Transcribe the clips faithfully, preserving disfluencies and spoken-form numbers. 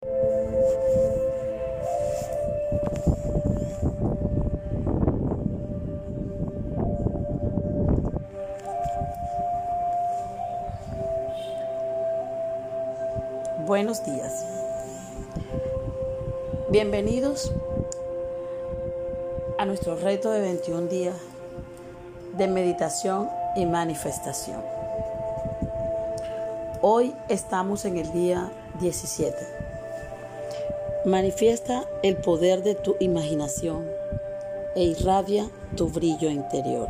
Buenos días. Bienvenidos a nuestro reto de veintiún días de meditación y manifestación. Hoy estamos en el día diecisiete. Manifiesta el poder de tu imaginación e irradia tu brillo interior.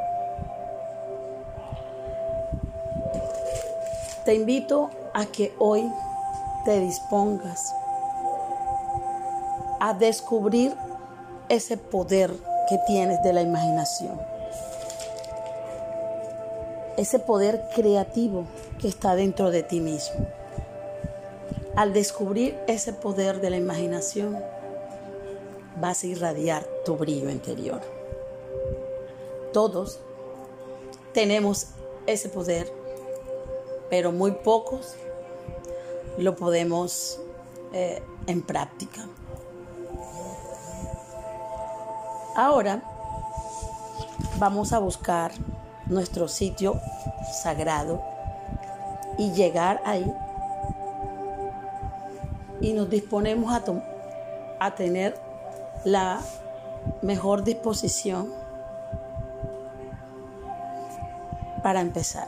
Te invito a que hoy te dispongas a descubrir ese poder que tienes de la imaginación, ese poder creativo que está dentro de ti mismo. Al descubrir ese poder de la imaginación, vas a irradiar tu brillo interior. Todos tenemos ese poder, pero muy pocos lo podemos eh, en práctica. Ahora vamos a buscar nuestro sitio sagrado y llegar ahí, y nos disponemos a, to- a tener la mejor disposición para empezar.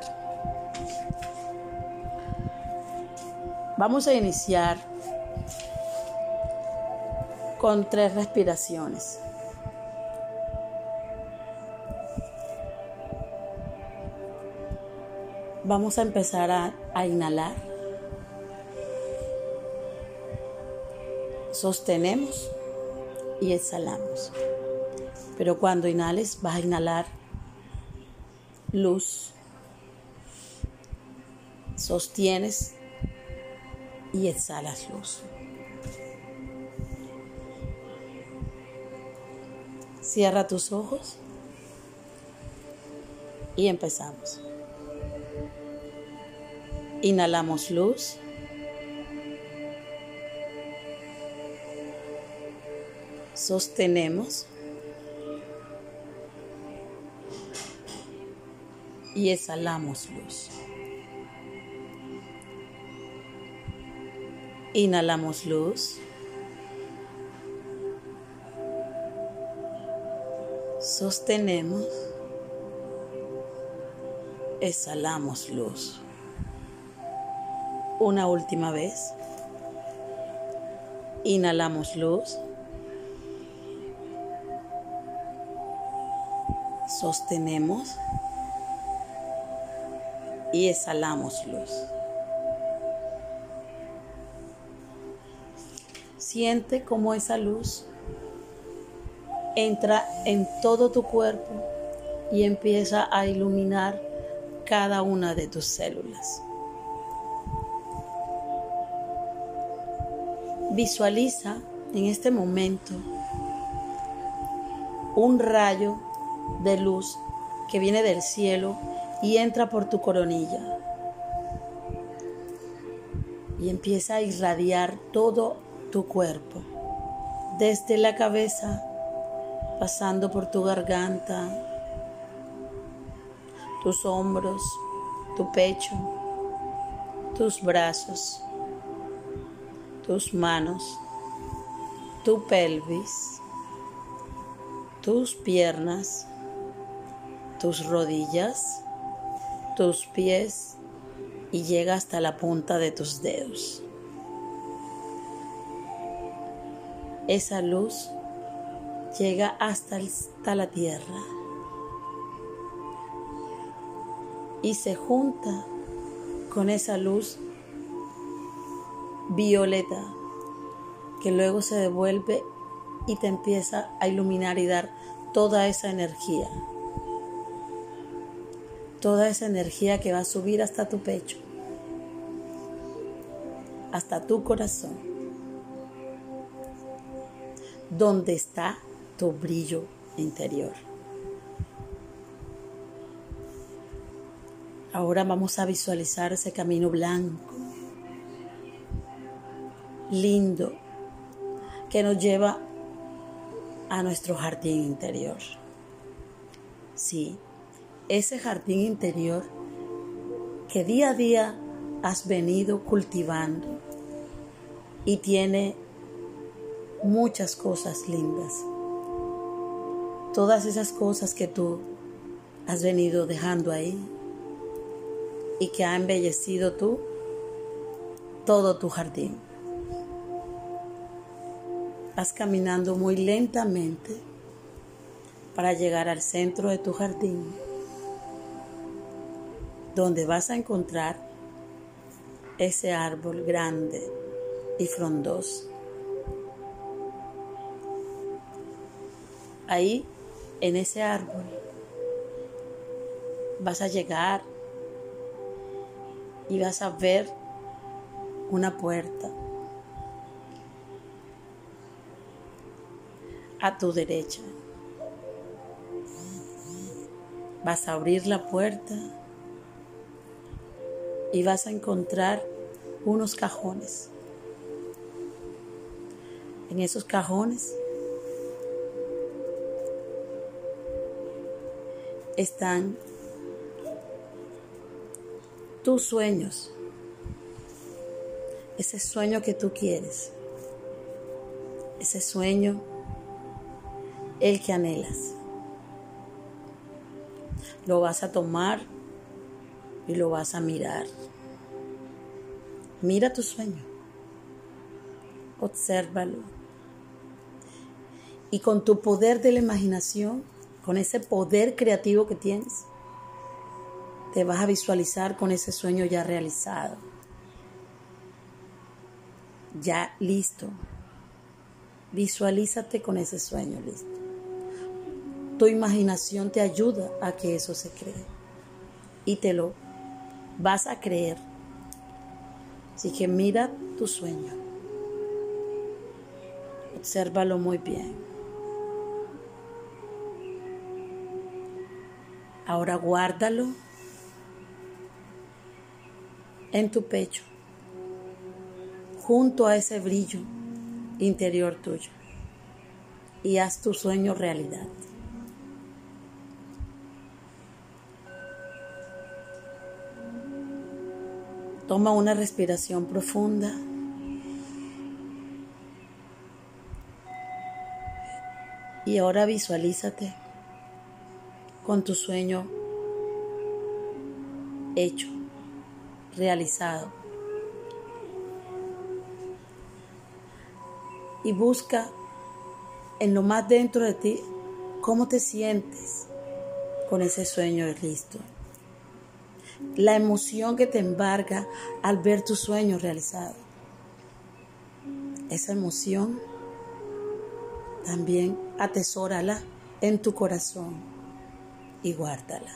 Vamos a iniciar con tres respiraciones. Vamos a empezar a, a inhalar. Sostenemos y exhalamos. Pero cuando inhales, vas a inhalar luz. Sostienes y exhalas luz. Cierra tus ojos y empezamos. Inhalamos luz. Sostenemos y exhalamos luz. Inhalamos luz. Sostenemos. Exhalamos luz. Una última vez. Inhalamos luz. Sostenemos y exhalamos luz. Siente cómo esa luz entra en todo tu cuerpo y empieza a iluminar cada una de tus células. Visualiza en este momento un rayo de luz que viene del cielo y entra por tu coronilla y empieza a irradiar todo tu cuerpo, desde la cabeza, pasando por tu garganta, tus hombros, tu pecho, tus brazos, tus manos, tu pelvis, tus piernas, tus rodillas, tus pies y llega hasta la punta de tus dedos. Esa luz llega hasta, hasta la tierra y se junta con esa luz violeta que luego se devuelve y te empieza a iluminar y dar toda esa energía. Toda esa energía que va a subir hasta tu pecho, hasta tu corazón, donde está tu brillo interior. Ahora vamos a visualizar ese camino blanco, lindo que nos lleva a nuestro jardín interior. Sí, ese jardín interior que día a día has venido cultivando y tiene muchas cosas lindas. Todas esas cosas que tú has venido dejando ahí y que ha embellecido tú todo tu jardín. Vas caminando muy lentamente para llegar al centro de tu jardín, donde vas a encontrar ese árbol grande y frondoso. Ahí, en ese árbol, vas a llegar y vas a ver una puerta a tu derecha. Vas a abrir la puerta y vas a encontrar unos cajones. En esos cajones están tus sueños, ese sueño que tú quieres, ese sueño, el que anhelas. Lo vas a tomar y lo vas a mirar. Mira tu sueño, obsérvalo. Y con tu poder de la imaginación, con ese poder creativo que tienes, te vas a visualizar con ese sueño ya realizado, ya listo. Visualízate con ese sueño listo. Tu imaginación te ayuda a que eso se cree y te lo vas a creer. Así que mira tu sueño, obsérvalo muy bien. Ahora guárdalo en tu pecho, junto a ese brillo interior tuyo, y haz tu sueño realidad. Toma una respiración profunda y ahora visualízate con tu sueño hecho, realizado. Y busca en lo más dentro de ti cómo te sientes con ese sueño listo. La emoción que te embarga al ver tu sueño realizado. Esa emoción también atesórala en tu corazón y guárdala.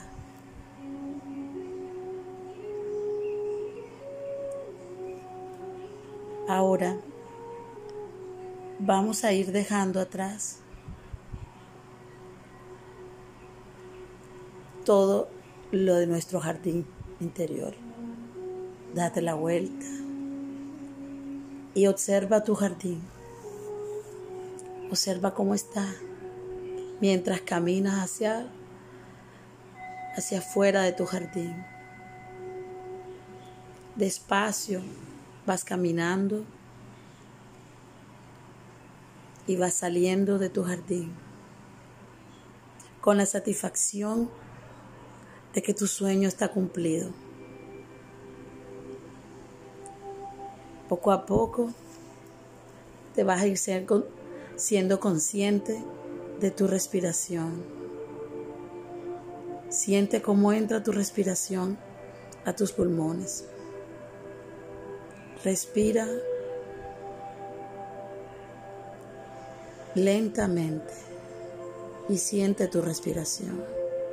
Ahora vamos a ir dejando atrás todo lo de nuestro jardín interior. Date la vuelta y observa tu jardín. Observa cómo está mientras caminas hacia, hacia afuera de tu jardín. Despacio vas caminando y vas saliendo de tu jardín con la satisfacción de que tu sueño está cumplido. Poco a poco te vas a ir siendo consciente de tu respiración. Siente cómo entra tu respiración a tus pulmones. Respira lentamente y siente tu respiración.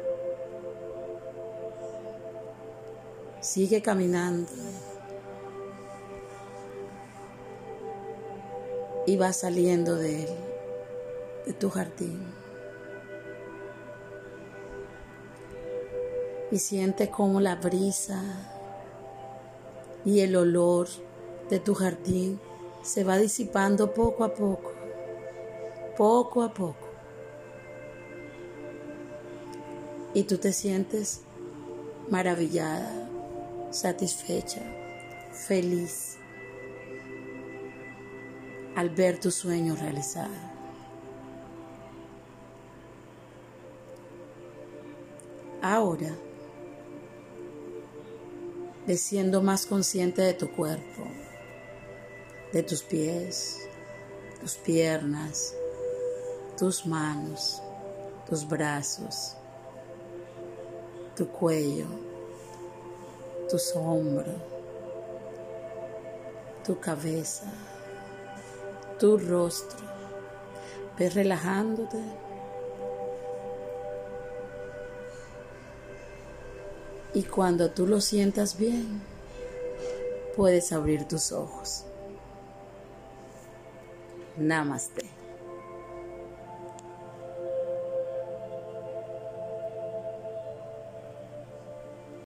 Sigue caminando y vas saliendo de él, de tu jardín. Y siente cómo la brisa y el olor de tu jardín se va disipando poco a poco, poco a poco. Y tú te sientes maravillada, satisfecha, feliz al ver tu sueño realizado. Ahora, ve siendo más consciente de tu cuerpo, de tus pies, tus piernas, tus manos, tus brazos, tu cuello, tus hombros, tu cabeza, tu rostro. Ve relajándote. Y cuando tú lo sientas bien, puedes abrir tus ojos. Namaste.